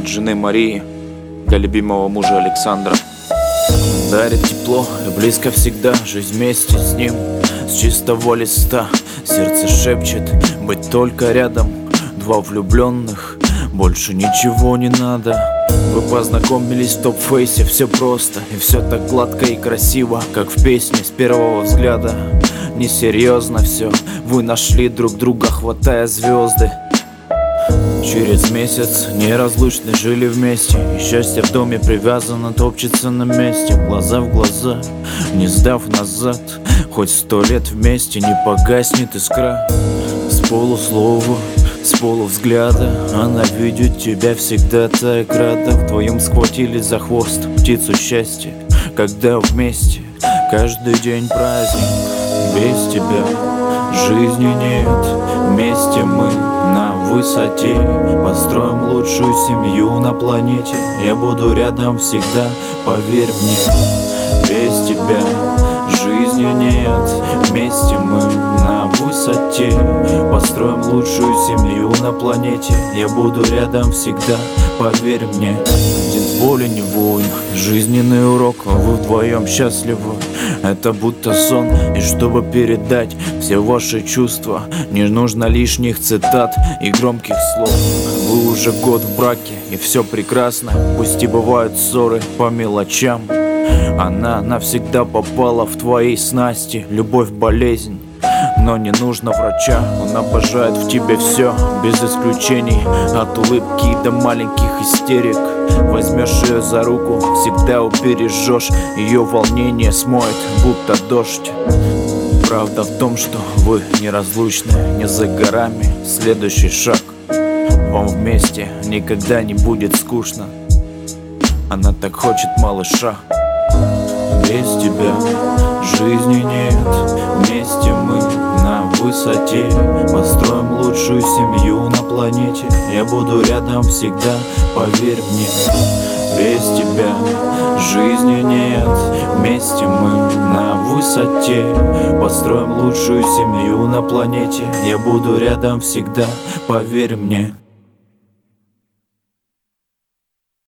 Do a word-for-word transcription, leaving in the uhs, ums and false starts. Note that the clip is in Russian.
от жены Марии для любимого мужа Александра. Дарит тепло и близко всегда, жизнь вместе с ним, с чистого листа. Сердце шепчет быть только рядом, два влюбленных, больше ничего не надо. Вы познакомились в топ-фейсе, все просто и все так гладко и красиво, как в песне с первого взгляда. Несерьезно все, вы нашли друг друга, хватая звезды. Через месяц неразлучны жили вместе, и счастье в доме привязано, топчется на месте. Глаза в глаза, не сдав назад, хоть сто лет вместе не погаснет искра. С полуслова, с полувзгляда она видит тебя всегда так рада. Вдвоем схватили за хвост птицу счастья, когда вместе каждый день праздник. Без тебя жизни нет, вместе мы на высоте. Построим лучшую семью на планете, я буду рядом всегда, поверь мне. Без тебя жизни нет, вместе мы на высоте. Построим лучшую семью на планете, я буду рядом всегда, поверь мне. Один воли не воин, жизненный урок, вы вдвоем счастливы. Это будто сон, и чтобы передать все ваши чувства, не нужно лишних цитат и громких слов. Вы уже год в браке, и все прекрасно, пусть и бывают ссоры по мелочам. Она навсегда попала в твои снасти, любовь, болезнь, но не нужно врача. Он обожает в тебе все, без исключений, от улыбки до маленьких истерик. Возьмешь ее за руку, всегда убережешь, ее волнение смоет, будто дождь. Правда в том, что вы неразлучны, не за горами следующий шаг. Вам вместе никогда не будет скучно, она так хочет малыша. Без тебя жизни нет, вместе мы на высоте. Построим лучшую семью на планете, я буду рядом всегда, поверь мне. Без тебя жизни нет, вместе мы на высоте. Построим лучшую семью на планете, я буду рядом всегда, поверь мне.